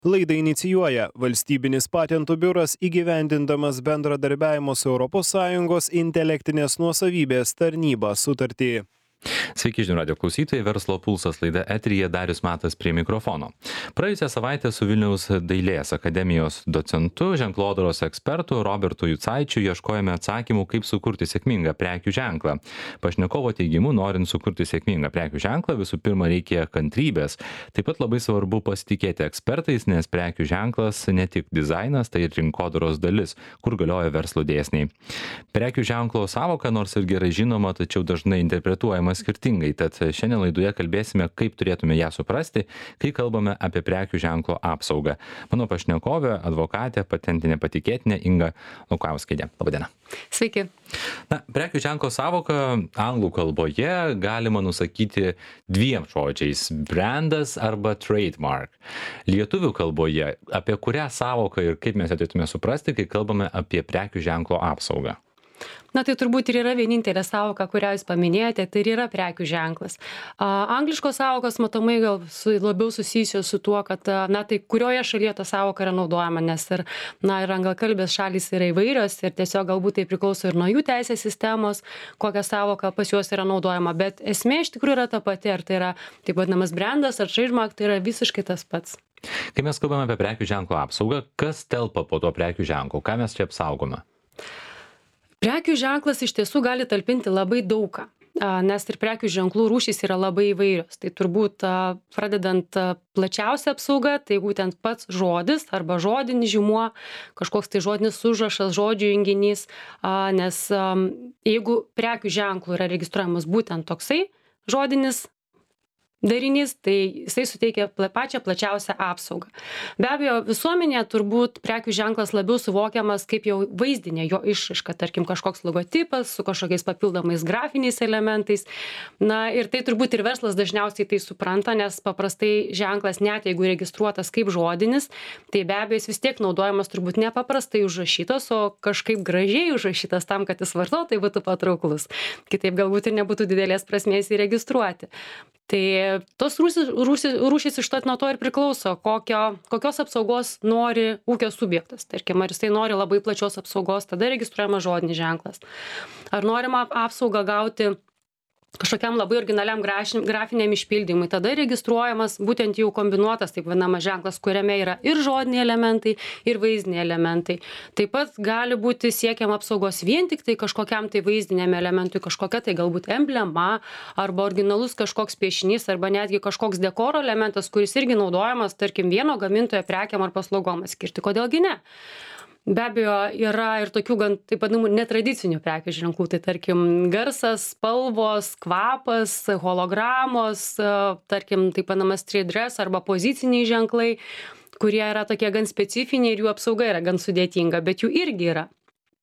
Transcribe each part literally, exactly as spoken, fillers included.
Laidą inicijuoja Valstybinis patentų biuras įgyvendindamas bendradarbiavimo su Europos Sąjungos intelektinės nuosavybės tarnyba sutartį. Sveiki žinių radijo klausytojai, Verslo pulsas laida eteryje, Darius Matas prie mikrofono. Praėjusią savaitę su Vilniaus dailės akademijos docentu, ženklodaros ekspertu Robertu Jucaičiu ieškojome atsakymų, kaip sukurti sėkmingą prekių ženklą. Pašnekovo teigimu, norint sukurti sėkmingą prekių ženklą, visų pirma reikia kantrybės. Taip pat labai svarbu pasitikėti ekspertais, nes prekių ženklas ne tik dizainas, tai ir rinkodaros dalis, kur galioja verslo dėsniai. Prekių ženklo sąvoka nors ir gerai žinoma, tačiau dažnai interpretuojama skirtingai, tad šiandien laidoje kalbėsime, kaip turėtume ją suprasti, kai kalbame apie prekių ženklo apsaugą. Mano pašnekovė, advokatė, patentinė patikėtinė Inga Lukauskienė. Labadiena. Sveiki. Na, prekių ženklo sąvoka anglų kalboje galima nusakyti dviem žodžiais – brandas arba trademark. Lietuvių kalboje apie kurią sąvoką ir kaip mes ją turėtume suprasti, kai kalbame apie prekių ženklo apsaugą? Na tai turbūt ir yra vienintelė sąvoka, kurią jūs paminėjote, tai ir yra prekių ženklas. A, angliškos sąvokos matomai gal su, labiau susijusios su tuo, kad na tai kurioje šalyje ta sąvoka yra naudojama, nes ir, na, ir anglkalbės šalys yra įvairios ir tiesiog galbūt tai priklauso ir nuo jų teisės sistemos, kokia sąvoka pas juos yra naudojama, bet esmė iš tikrųjų yra ta pati, ar tai yra taip vadinamas brandas ar trademark, tai yra visiškai tas pats. Kai mes kalbame apie prekių ženklo apsaugą, kas telpa po to prekių ženklo, ką mes čia apsaugome? Prekių ženklas iš tiesų gali talpinti labai daugą, nes ir prekių ženklų rūšys yra labai įvairios. Tai turbūt pradedant plačiausia apsauga, tai būtent pats žodis arba žodinis žymuo, kažkoks tai žodinis užrašas, žodžių junginys, nes jeigu prekių ženklų yra registruojamas būtent toksai žodinis darinys, tai jisai suteikia pačią plačiausią apsaugą. Be abejo, visuomenėje turbūt prekių ženklas labiau suvokiamas kaip jau vaizdinė jo išraiška, tarkim kažkoks logotipas su kažkokiais papildomais grafiniais elementais. Na ir tai turbūt ir verslas dažniausiai tai supranta, nes paprastai ženklas net jeigu registruotas kaip žodinis, tai be abejo jis vis tiek naudojamas turbūt nepaprastai užrašytas, o kažkaip gražiai užrašytas tam, kad jis vartotojui būtų patrauklus. Kitaip galbūt ir nebūtų didelės prasmės įregistruoti. Tai tos rūšys, rūšys, rūšys iš to nuo to ir priklauso, kokio, kokios apsaugos nori ūkio subjektas. Tarkim, ar jisai nori labai plačios apsaugos, tada registruojama žodinis ženklas. Ar norima apsaugą gauti kažkokiam labai originaliam grafiniam išpildymui, tada registruojamas būtent jau kombinuotas, taip vadinamas ženklas, kuriame yra ir žodiniai elementai, ir vaizdiniai elementai. Taip pat gali būti siekiama apsaugos vien tik tai kažkokiam tai vaizdiniam elementui, kažkokia tai galbūt emblema, arba originalus kažkoks piešinys, arba netgi kažkoks dekoro elementas, kuris irgi naudojamas, tarkim, vieno gamintojo prekiam ar paslaugom skirti. Kodėlgi ne? Be abejo, yra ir tokių gan, taip vadinamų, netradicinių prekių ženklų, tai tarkim garsas, spalvos, kvapas, hologramos, tarkim, taip vadinamas trade dress arba poziciniai ženklai, kurie yra tokie gan specifiniai ir jų apsauga yra gan sudėtinga, bet jų irgi yra.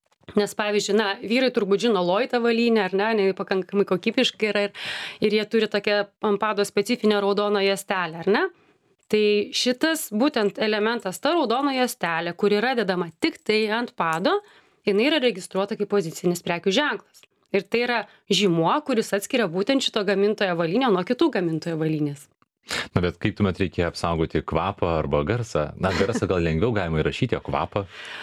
Nes pavyzdžiui, na, vyrai turbūt žino Lloyd avalynę, ar ne, ne pakankamai kokybiškai yra ir, ir jie turi tokią ant pado specifinę raudoną juostelę, ar ne? Tai šitas būtent elementas, ta raudona juostelė, kur yra dedama tik tai ant pado, jinai yra registruota kaip pozicinis prekių ženklas. Ir tai yra žymuo, kuris atskiria būtent šito gamintojo avalynę nuo kitų gamintojo avalynės. Na, bet kaip tuomet reikia apsaugoti kvapą arba garsą? Na, garsą gal lengviau galima įrašyti, o kvapą?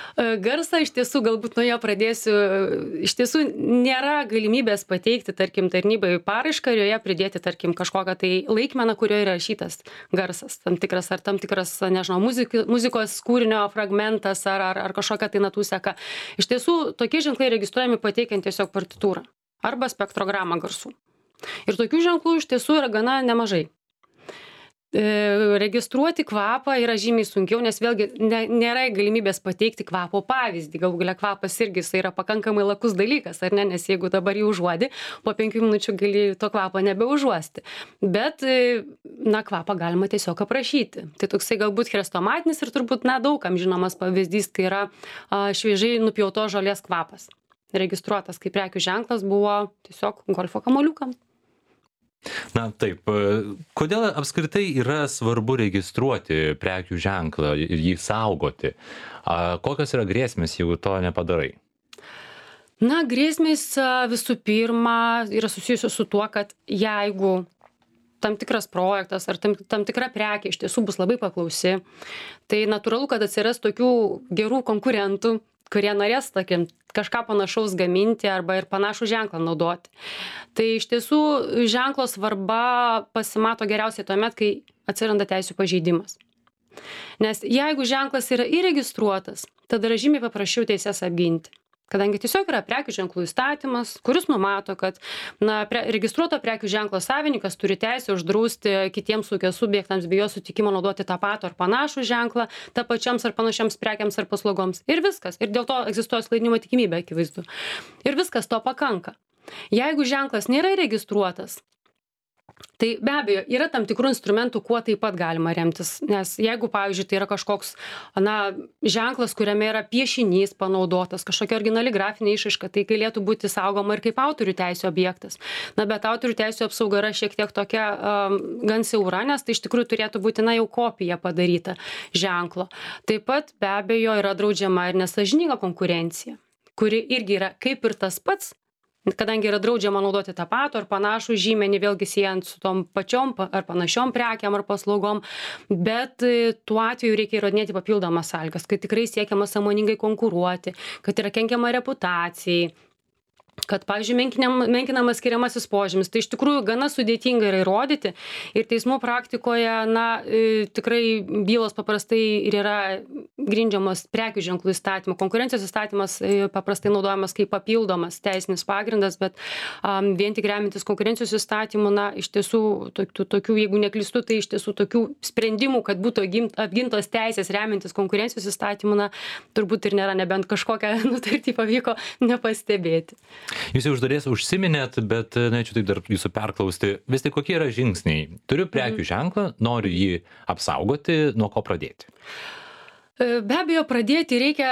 Garsą iš tiesų, galbūt nuo jo pradėsiu, iš tiesų nėra galimybės pateikti, tarkim, tarnybai paraišką ir joje pridėti, tarkim, kažkokią tai laikmeną, kurioje yra rašytas garsas, tam tikras ar tam tikras, nežinau, muzik, muzikos kūrinio fragmentas ar, ar, ar kažkokia tai natų seka. Iš tiesų, tokie ženklai registruojami pateikiant tiesiog partitūrą arba spektrogramą garsų. Ir tokių ženklų iš tiesų yra gana nemažai. Registruoti kvapą yra žymiai sunkiau, nes vėlgi ne, nėra galimybės pateikti kvapo pavyzdį. Galų galia kvapas irgi jis yra pakankamai lakus dalykas, ar ne? Nes jeigu dabar jį užuodi, po penkių minučių gali to kvapo nebeužuosti. Bet, na, kvapą galima tiesiog aprašyti. Tai toksai galbūt chrestomatinis ir turbūt, na, daugam žinomas pavyzdys, tai yra a, šviežiai nupjautos žolės kvapas. Registruotas kaip prekių ženklas buvo tiesiog golfo kamuoliukam. Na taip, kodėl apskritai yra svarbu registruoti prekių ženklą ir jį saugoti? Kokios yra grėsmės, jeigu to nepadarai? Na, grėsmės visų pirma yra susijusios su tuo, kad jeigu tam tikras projektas ar tam, tam tikra prekė iš tiesų bus labai paklausi, tai natūralu, kad atsiras tokių gerų konkurentų, kurie norės, tarkim, kažką panašaus gaminti arba ir panašų ženklą naudoti. Tai iš tiesų ženklo svarba pasimato geriausiai tuomet, kai atsiranda teisių pažeidimas. Nes jeigu ženklas yra įregistruotas, tada yra žymiai paprasčiau teises apginti. Kadangi tiesiog yra prekių ženklų įstatymas, kuris numato, kad na, pre, registruoto prekių ženklo savininkas turi teisę uždrausti kitiems ūkio subjektams be jo sutikimo naudoti tą patį ar panašų ženklą, tą pačiams ar panašiams prekiams ar paslaugoms. Ir viskas. Ir dėl to egzistuoja klaidinimo tikimybė, akivaizdu. Ir viskas, to pakanka. Jeigu ženklas nėra registruotas, tai be abejo, yra tam tikrų instrumentų, kuo taip pat galima remtis. Nes jeigu, pavyzdžiui, tai yra kažkoks na, ženklas, kuriame yra piešinys panaudotas, kažkokia originali grafinė išraiška, tai galėtų būti saugoma ir kaip autorių teisų objektas. Na, bet autorių teisų apsauga yra šiek tiek tokia um, gan siaura, nes tai iš tikrųjų turėtų būti na, jau kopija padaryta ženklo. Taip pat be abejo yra draudžiama ir nesąžininga konkurencija, kuri irgi yra kaip ir tas pats, kadangi yra draudžiama naudoti tą patį ar panašų žymenį, vėlgi siejant su tom pačiom ar panašiom prekiam ar paslaugom, bet tuo atveju reikia įrodinėti papildomas sąlygas, kad tikrai siekiama sąmoningai konkuruoti, kad yra kenkiama reputacijai, kad, pavyzdžiui, menkinamas skiriamasis požymis. Tai iš tikrųjų gana sudėtinga yra įrodyti ir teismų praktikoje, na, tikrai bylos paprastai ir yra grindžiamos prekių ženklų įstatymu. Konkurencijos įstatymas paprastai naudojamas kaip papildomas teisinis pagrindas, bet um, vien tik remintis konkurencijos įstatymu, na, iš tiesų, tokių, tokių, jeigu neklystu, tai iš tiesų tokių sprendimų, kad būtų apgintos teisės remintis konkurencijos įstatymu, na, turbūt ir nėra, nebent kažkokią nutartį pavyko nepastebėti. Jūs jau iš dalies užsiminėt, bet norėčiau taip dar jūsų perklausti. Vis tai kokie yra žingsniai? Turiu prekių ženklą, noriu jį apsaugoti, nuo ko pradėti? Be abejo, pradėti reikia,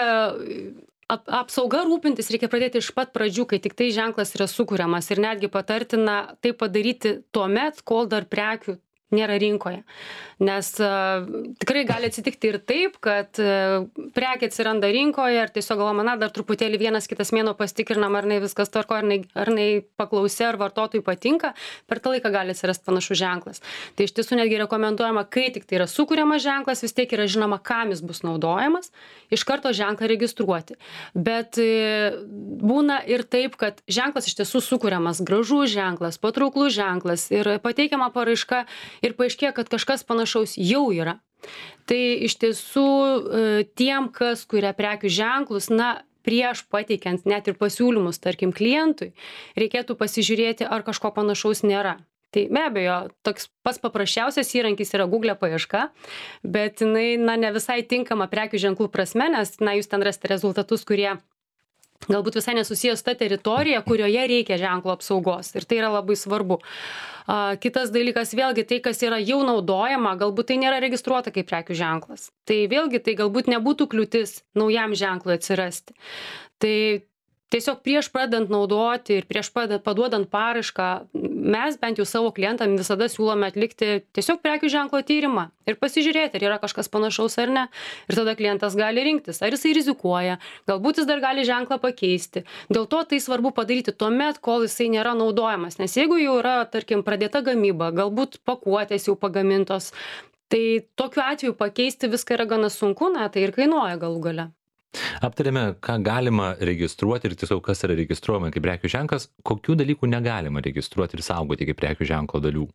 ap, apsauga rūpintis reikia pradėti iš pat pradžių, kai tik tai ženklas yra sukuriamas ir netgi patartina tai padaryti tuo met, kol dar prekių nėra rinkoje. Nes uh, tikrai gali atsitikti ir taip, kad uh, prekė atsiranda rinkoje ir tiesiog galvojama, na, dar truputėlį vienas kitas mėnuo pastikrinam, ar ne viskas tvarko, ar ne, ar ne paklausė, ar vartotojui patinka, per tą laiką gali atsirasti panašus ženklas. Tai iš tiesų netgi rekomenduojama, kai tik tai yra sukuriamas ženklas, vis tiek yra žinoma, kam jis bus naudojamas, iš karto ženklą registruoti. Bet uh, būna ir taip, kad ženklas iš tiesų sukuriamas, gražus ženklas, patrauklus ženklas ir pateikiama paraiška ir paaiškėja, kad kažkas panašaus jau yra. Tai iš tiesų tiem, kas kuria prekių ženklus, na, prieš pateikiant net ir pasiūlymus, tarkim, klientui, reikėtų pasižiūrėti, ar kažko panašaus nėra. Tai be abejo, toks pats paprasčiausias įrankis yra Google paieška, bet jinai, na, ne visai tinkama prekių ženklų prasme, nes, na, jūs ten rasite rezultatus, kurie galbūt visai nesusijęs su ta teritorija, kurioje reikia ženklo apsaugos. Ir tai yra labai svarbu. A, kitas dalykas, vėlgi, tai, kas yra jau naudojama, galbūt tai nėra registruota kaip prekių ženklas. Tai vėlgi, tai galbūt nebūtų kliūtis naujam ženklui atsirasti. Tai tiesiog prieš pradant naudoti ir prieš paduodant paraišką, mes bent jau savo klientam visada siūlome atlikti tiesiog prekių ženklo tyrimą ir pasižiūrėti, ar yra kažkas panašaus ar ne. Ir tada klientas gali rinktis, ar jisai rizikuoja, galbūt jis dar gali ženklą pakeisti. Dėl to tai svarbu padaryti tuomet, kol jisai nėra naudojamas. Nes jeigu jau yra, tarkim, pradėta gamyba, galbūt pakuotės jau pagamintos, tai tokiu atveju pakeisti viską yra gana sunku, na, tai ir kainuoja galų gale. Aptarėme, ką galima registruoti ir tiesiog kas yra registruojama kaip prekių ženklas, kokių dalykų negalima registruoti ir saugoti kaip prekių ženklo dalių.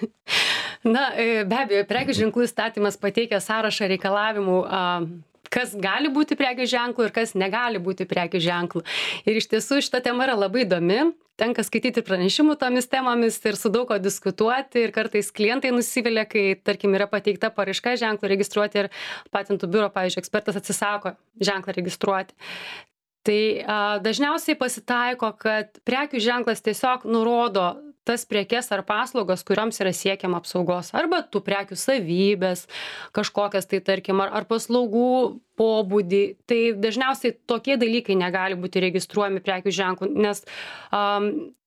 Na, be abejo, prekių ženklų įstatymas pateikia sąrašą reikalavimų, kas gali būti prekių ženklų ir kas negali būti prekių ženklų. Ir iš tiesų šita tema yra labai įdomi. Tenka skaityti pranešimų tomis temomis ir su daug ko diskutuoti ir kartais klientai nusivilia, kai, tarkim, yra pateikta paraiška ženklą registruoti ir patentų biuro, pavyzdžiui, ekspertas atsisako ženklą registruoti. Tai a, dažniausiai pasitaiko, kad prekių ženklas tiesiog nurodo tas prekes ar paslaugas, kurioms yra siekiama apsaugos, arba tų prekių savybės, kažkokias tai, tarkim, ar, ar paslaugų pobūdį. Tai dažniausiai tokie dalykai negali būti registruojami prekių ženklų, nes um,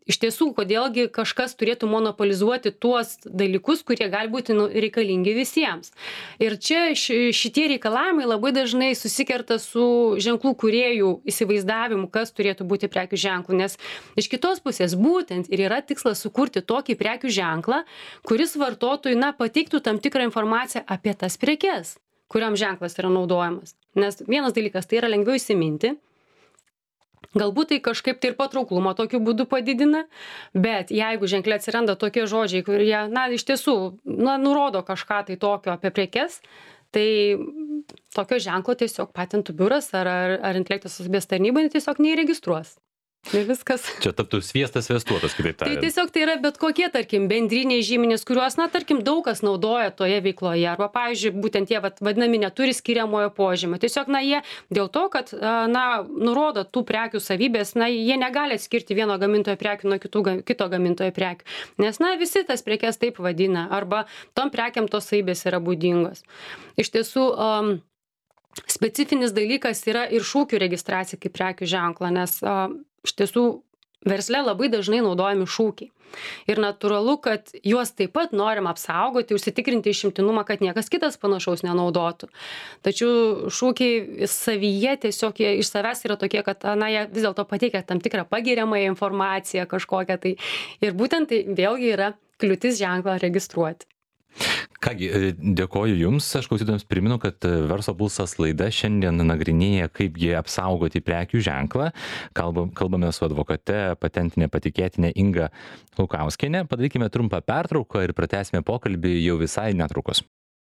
iš tiesų, kodėlgi kažkas turėtų monopolizuoti tuos dalykus, kurie gali būti nu, reikalingi visiems. Ir čia ši, šitie reikalavimai labai dažnai susikerta su ženklų kūrėjų įsivaizdavimu, kas turėtų būti prekių ženklų. Nes iš kitos pusės būtent ir yra tikslas sukurti tokį prekių ženklą, kuris vartotojui na, pateiktų tam tikrą informaciją apie tas prekes, kuriam ženklas yra naudojamas. Nes vienas dalykas tai yra lengviau įsiminti. Galbūt tai kažkaip tai ir patrauklumą tokiu būdu padidina, bet jeigu ženkle atsiranda tokie žodžiai, kurie, na, iš tiesų, na, nurodo kažką tai tokio apie prekes, tai tokio ženklo tiesiog patentų biuras ar, ar, ar intelektinės nuosavybės tarnyba tiesiog neįregistruos. Tai viskas. Čia taptų sviestas svestuotas, kitaip tariant. Tai tiesiog tai yra bet kokie, tarkim, bendriniai žymenys, kuriuos, na, tarkim, daug kas naudoja toje veikloje. Arba, pavyzdžiui, būtent tie, vat, vadinami, neturi skiriamojo požymio. Tiesiog, na, jie dėl to, kad, na, nurodo tų prekių savybės, na, jie negali atskirti vieno gamintojo prekių nuo kitų, kito gamintojo prekių. Nes, na, visi tas prekes taip vadina. Arba tom prekiam tos savybės yra būdingos. Iš tiesų, um, specifinis dalykas yra ir šūkių registracija kaip prekių ženklo, nes a, iš tiesų versle labai dažnai naudojami šūkiai. Ir natūralu, kad juos taip pat norim apsaugoti, užsitikrinti išimtinumą, kad niekas kitas panašaus nenaudotų. Tačiau šūkiai savyje tiesiog jie iš savęs yra tokie, kad na, jie vis dėlto pateikia tam tikrą pagiriamąją informaciją kažkokią. Tai. Ir būtent tai vėlgi yra kliūtis ženklą registruoti. Kągi, dėkoju Jums, aš klausytojams priminu, kad Verslo pulsas laida šiandien nagrinėja, kaipgi apsaugoti prekių ženklą. Kalbam, kalbame su advokate, patentinė patikėtinė Inga Lukauskienė. Padarykime trumpą pertrauką ir pratęsime pokalbį jau visai netrukus.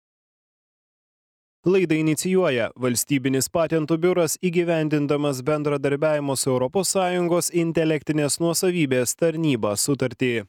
Laidą inicijuoja Valstybinis patentų biuras įgyvendindamas bendradarbiavimo su Europos Sąjungos intelektinės nuosavybės tarnyba sutartį.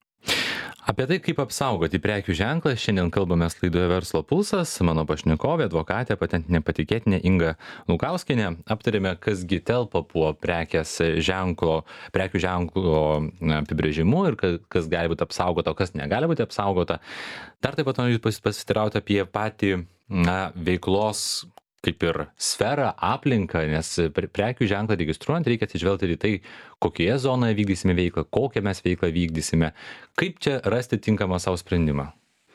Apie tai, kaip apsaugoti prekių ženklą, šiandien kalbame laidoje Verslo pulsas. Mano pašnekovė, advokatė, patentinė patikėtinė Inga Lukauskienė. Aptarėme, kasgi telpa po prekės ženklo, prekių ženklo apibrėžimu ir kas gali būti apsaugota, o kas negali būti apsaugota. Dar taip pat noriu pasiteirauti apie patį na, veiklos kaip ir sferą, aplinką, nes prekių ženklą registruojant reikia atsižvelgti į tai, kokioje zonoje vykdysime veiklą, kokią mes veiklą vykdysime. Kaip čia rasti tinkamą savo sprendimą?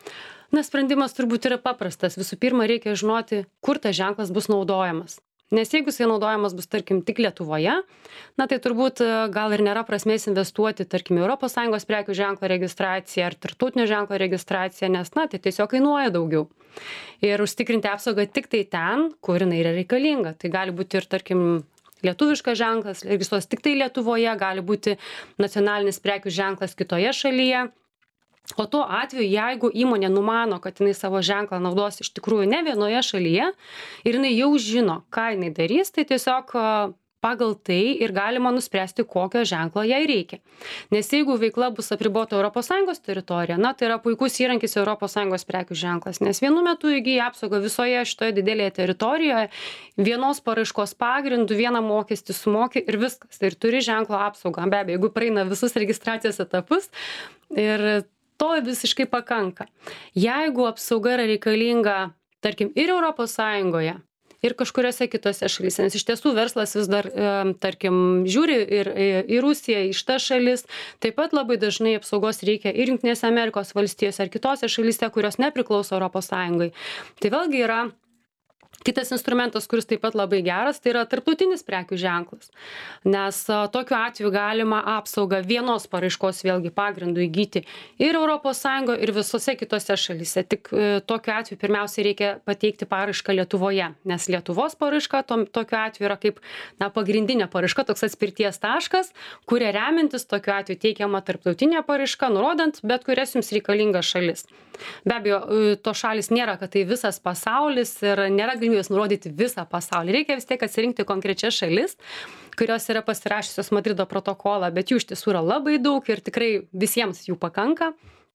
Na, sprendimas turbūt yra paprastas. Visų pirma, reikia žinoti, kur tas ženklas bus naudojamas. Nes jeigu jisai naudojamas bus, tarkim, tik Lietuvoje, na tai turbūt gal ir nėra prasmės investuoti, tarkim, Europos Sąjungos prekių ženklo registraciją ar tarptautinio ženklo registraciją, nes, na, tai tiesiog kainuoja daugiau. Ir užtikrinti apsaugą tik tai ten, kur jinai yra reikalinga. Tai gali būti ir, tarkim, lietuviškas ženklas, registruos tik tai Lietuvoje, gali būti nacionalinis prekių ženklas kitoje šalyje. O tuo atveju, jeigu įmonė numano, kad jinai savo ženklą naudos iš tikrųjų ne vienoje šalyje ir jinai jau žino, ką jinai darys, tai tiesiog pagal tai ir galima nuspręsti, kokio ženklo jai reikia. Nes jeigu veikla bus apribota Europos Sąjungos teritorija, na, tai yra puikus įrankis Europos Sąjungos prekių ženklas, nes vienu metu įgyja apsaugą visoje šitoje didelėje teritorijoje, vienos paraiškos pagrindų, vieną mokestį sumoki ir viskas. Ir turi ženklo apsaugą. Be abejo, jeigu praeina visus registracijos etapus ir to visiškai pakanka. Jeigu apsauga yra reikalinga, tarkim, ir Europos Sąjungoje, ir kažkuriuose kitose šalyse, nes iš tiesų verslas vis dar, tarkim, žiūri ir į Rusiją, į šitas šalis, taip pat labai dažnai apsaugos reikia ir Jungtinėse Amerikos valstijose, ar kitose šalyse, kurios nepriklauso Europos Sąjungai. Tai vėlgi yra kitas instrumentas, kuris taip pat labai geras, tai yra tarptautinis prekių ženklas. Nes a, tokiu atveju galima apsaugą vienos paraiškos vėlgi pagrindų įgyti ir Europos Sąjungoje, ir visose kitose šalyse. Tik e, tokiu atveju pirmiausiai reikia pateikti paraišką Lietuvoje, nes Lietuvos paraiška tom, tokiu atveju yra kaip na, pagrindinė paraiška, toks atspirties taškas, kuria remintis tokiu atveju teikiama tarptautinė paraiška, nurodant bet kurias jums reikalingas šalis. Be abejo, to šalis nėra, kad tai visas pasaulis ir nėra galimybės nurodyti visą pasaulį. Reikia vis tiek atsirinkti konkrečias šalis, kurios yra pasirašysios Madrido protokolą, bet jų iš tiesų yra labai daug ir tikrai visiems jų pakanka.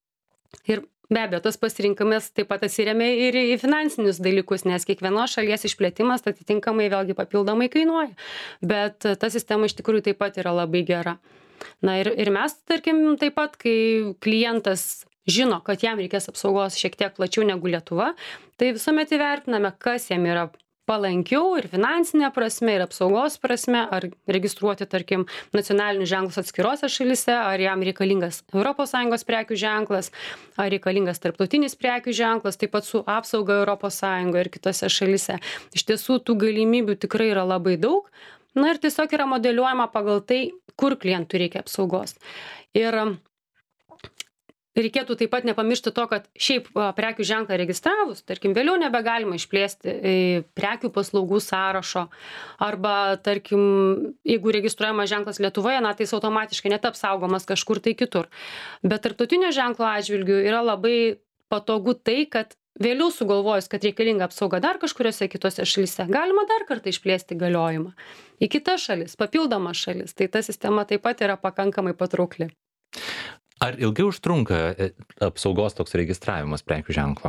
Ir be abejo, tas pasirinkimas taip pat atsiremia ir į finansinius dalykus, nes kiekvienos šalies išplėtimas atitinkamai vėlgi papildomai kainuoja. Bet ta sistema iš tikrųjų taip pat yra labai gera. Na ir, ir mes, tarkim, taip pat, kai klientas žino, kad jam reikės apsaugos šiek tiek plačiau negu Lietuva, tai visuomet įvertiname, kas jam yra palankiau ir finansinė prasme, ir apsaugos prasme, ar registruoti, tarkim, nacionalinius ženklus atskirose šalyse, ar jam reikalingas Europos Sąjungos prekių ženklas, ar reikalingas tarptautinis prekių ženklas, taip pat su apsauga Europos Sąjungoje ir kitose šalyse. Iš tiesų, tų galimybių tikrai yra labai daug. Na ir tiesiog yra modeliuojama pagal tai, kur klientui reikia apsaugos. Ir reikėtų taip pat nepamiršti to, kad šiaip prekių ženklą registravus, tarkim, vėliau nebegalima išplėsti prekių paslaugų sąrašo, arba, tarkim, jeigu registruojamas ženklas Lietuvoje, na, tai jis automatiškai netaps saugomas kažkur tai kitur. Bet tarptautinio ženklo atžvilgiu yra labai patogu tai, kad vėliau sugalvojus, kad reikalinga apsauga dar kažkuriuose kitose šalyse, galima dar kartą išplėsti galiojimą į kitas šalis, papildomas šalis. Tai ta sistema taip pat yra pakankamai patraukli. Ar ilgai užtrunka apsaugos toks registravimas prekių ženklo?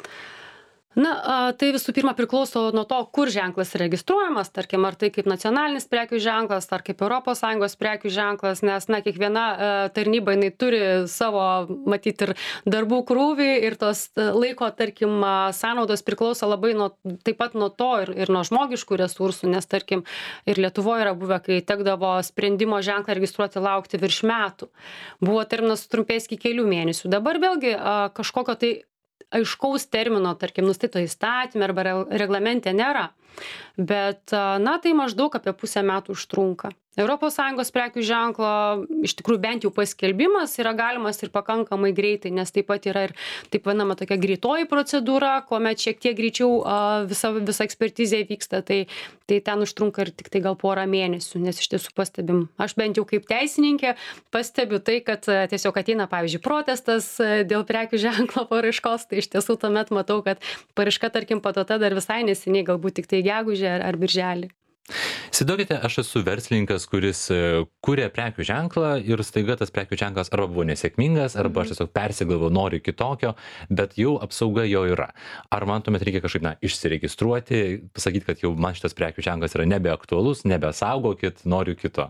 Na, tai visų pirma priklauso nuo to, kur ženklas registruojamas, tarkim, ar tai kaip nacionalinis prekių ženklas, ar kaip Europos Sąjungos prekių ženklas, nes, na, kiekviena tarnyba, jinai turi savo, matyti, ir darbų krūvį, ir tos laiko, tarkim, sąnaudos priklauso labai nuo, taip pat nuo to ir, ir nuo žmogiškų resursų, nes, tarkim, ir Lietuvoje yra buvę, kai tekdavo sprendimo ženklą registruoti laukti virš metų. Buvo terminas trumpės iki kelių mėnesių. Dabar vėlgi kažkokio tai aiškaus termino, tarkim, nustatyto įstatyme arba reglamente nėra. Bet, na, tai maždaug apie pusę metų užtrunka. Europos Sąjungos prekių ženklo, iš tikrųjų, bent jau paskelbimas yra galimas ir pakankamai greitai, nes taip pat yra ir taip vadinama tokia greitoji procedūra, kuomet šiek tiek greičiau visa, visa ekspertizė vyksta, tai, tai ten užtrunka ir tik tai gal porą mėnesių, nes iš tiesų pastebim. Aš bent jau kaip teisininkė pastebiu tai, kad tiesiog ateina, pavyzdžiui, protestas dėl prekių ženklo paraiškos, tai iš tiesų tuomet matau, kad paraiška, tarkim, paduota dar visai neseniai, galbūt tik tai gegužę ar, ar birželį. Įsivaizduokite, aš esu verslininkas, kuris kuria prekių ženklą ir staiga tas prekių ženklas arba buvo nesėkmingas, arba aš tiesiog persigalvojau, noriu kitokio, bet jau apsauga jo yra. Ar man tuomet reikia kažkaip, na, išsiregistruoti, pasakyti, kad jau man šitas prekių ženklas yra nebeaktualus, nebesaugokit, noriu kito?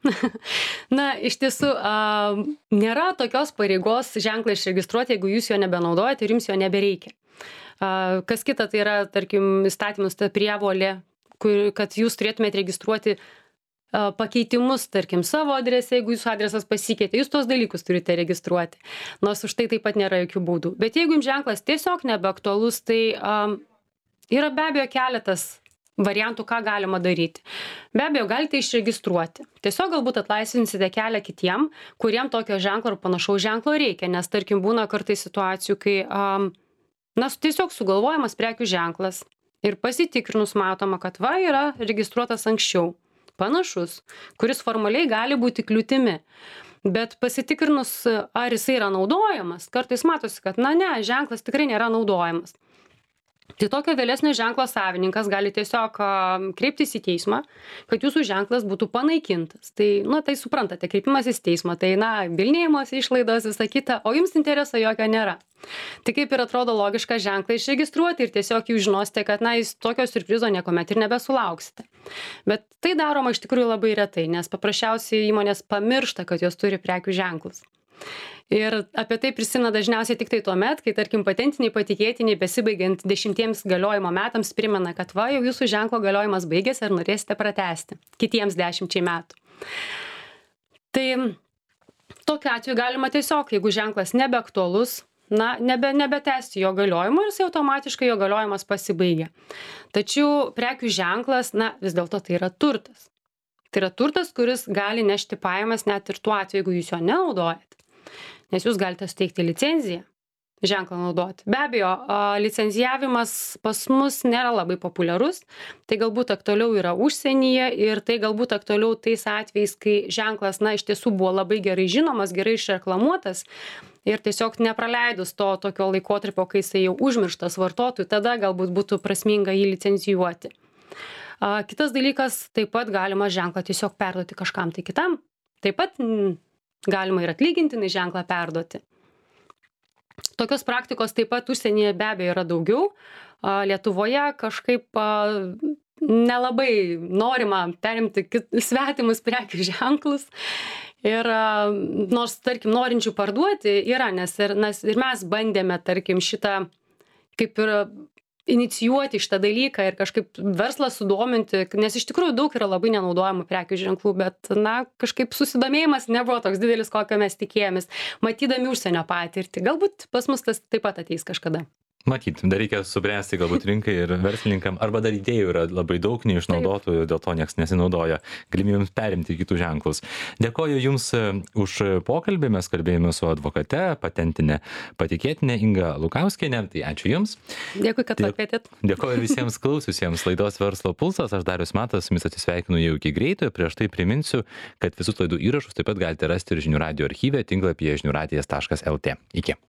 Na, iš tiesų, a, nėra tokios pareigos ženklą išregistruoti, jeigu jūs jo nebenaudojate ir jums jo nebereikia. A, kas kita, tai yra, tarkim, įstatymus, ta prievolė, kur, kad jūs turėtumėte registruoti a, pakeitimus, tarkim, savo adrese, jeigu jūsų adresas pasikeitė, jūs tos dalykus turite registruoti. Nors už tai taip pat nėra jokių baudų. Bet jeigu jums ženklas tiesiog nebeaktualus, tai a, yra be abejo keletas variantų, ką galima daryti. Be abejo, galite išregistruoti. Tiesiog galbūt atlaisvinsite kelią kitiem, kuriem tokio ženklo ar panašaus ženklo reikia, nes, tarkim, būna kartais situacijų, kai a, na, tiesiog sugalvojamas prekių ženklas. Ir pasitikrinus matoma, kad va yra registruotas anksčiau, panašus, kuris formaliai gali būti kliūtimi. Bet pasitikrinus, ar jisai yra naudojamas, kartais matosi, kad na ne, ženklas tikrai nėra naudojamas. Tai tokio vėlesnio ženklo savininkas gali tiesiog kreiptis į teismą, kad jūsų ženklas būtų panaikintas. Tai, nu, tai suprantate, kreipimas į teismą, tai, na, bylinėjimosi išlaidos, visa kita, o jums intereso jokio nėra. Tai kaip ir atrodo logiška ženklą išregistruoti ir tiesiog jūs žinosite, kad, na, jūs tokio siurprizo niekuomet ir nebesulauksite. Bet tai daroma iš tikrųjų labai retai, nes paprasčiausiai įmonės pamiršta, kad jos turi prekių ženklus. Ir apie tai prisimena dažniausiai tik tai tuo met, kai, tarkim, patentiniai patikėtiniai besibaigiant dešimtiems galiojimo metams primena, kad va, jau jūsų ženklo galiojimas baigėsi ir norėsite pratęsti kitiems dešimčiai metų. Tai tokiu atveju galima tiesiog, jeigu ženklas nebeaktualus, na, nebe, nebetęsti jo galiojimo ir jis automatiškai jo galiojimas pasibaigia. Tačiau prekių ženklas, na, vis dėlto tai yra turtas. Tai yra turtas, kuris gali nešti pajamas net ir tuo atveju, jeigu jūs jo nenaudojate. Nes jūs galite suteikti licenciją ženklą naudoti. Be abejo, licencijavimas pas mus nėra labai populiarus, tai galbūt aktualiau yra užsienyje ir tai galbūt aktualiau tais atvejais, kai ženklas, na, iš tiesų buvo labai gerai žinomas, gerai išreklamuotas ir tiesiog nepraleidus to tokio laikotarpio, kai jisai jau užmirštas vartotojų, tada galbūt būtų prasminga jį licencijuoti. Kitas dalykas, taip pat galima ženklą tiesiog perduoti kažkam tai kitam. Taip pat galima ir atlygintinai ženklą perduoti. Tokios praktikos taip pat užsienyje be abejo yra daugiau. Lietuvoje kažkaip nelabai norima perimti svetimus prekių ženklus. Ir nors, tarkim, norinčių parduoti yra, nes ir, nes ir mes bandėme, tarkim, šitą kaip ir inicijuoti šitą dalyką ir kažkaip verslą sudominti, nes iš tikrųjų daug yra labai nenaudojamų prekių ženklų, bet, na, kažkaip susidomėjimas nebuvo toks didelis, kokio mes tikėjomės, matydami užsienio patirtį. Galbūt pas mus tas taip pat ateis kažkada. Matyt, dar reikia subręsti galbūt rinkai ir verslininkam, arba dar idėjų yra labai daug neišnaudotų, dėl to niekas nesinaudoja, galimybėms perimti kitų ženklus. Dėkoju Jums už pokalbį, mes kalbėjome su advokate, patentinė patikėtinė Inga Lukauskienė, tai ačiū Jums. Dėkui, kad pakvietėt. Dėkoju ir visiems klausiusiems laidos Verslo pulsas, aš Darius Matas, su Jumis atsisveikinu jau iki greito, prieš tai priminsiu, kad visus laidų įrašus taip pat galite rasti ir žinių radijo archyve tinklapyje žinių radijas taškas lt. Iki.